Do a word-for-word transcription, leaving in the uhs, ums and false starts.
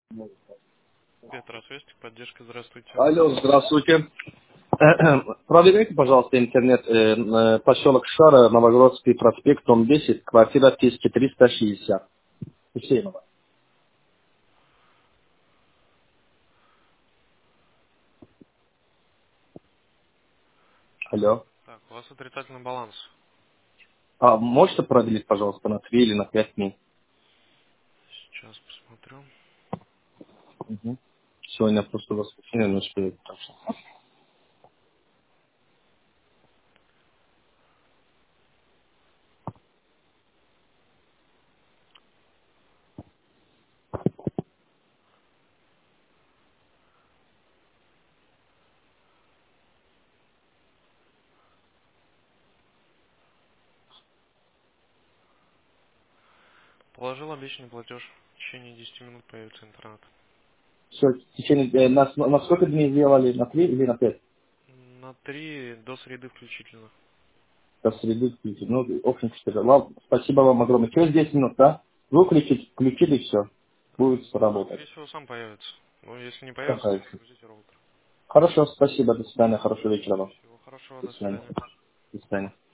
Петра, связь, поддержка, здравствуйте. Алло, здравствуйте. Проверяйте, пожалуйста, интернет, э, э, поселок Шара, Новогородский проспект, дом десять, квартира тысяча триста шестьдесят. Хусейнова. Алло. Так, у вас отрицательный баланс. А можете продлить, пожалуйста, на три или на пять дней? Сейчас посмотрю. Мгм. Сегодня просто воскресенье, не успею. так что. Положил обещанный платеж. В течение десяти минут появится интернет. Все, в течение, э, на, на сколько дней сделали? На три или на пять? На три до среды включительно. До среды включить. Ну, в общем, четыре. Ладно, спасибо вам огромное. Через десять минут, да? Выключить, включили, все. Будет Ну, работать. скорее всего, сам появится. Но если не появится, Какая? перезагрузите роутер. Хорошо, спасибо, до свидания, хорошего вечера вам. Всего хорошего, До до свидания. свидания. До свидания.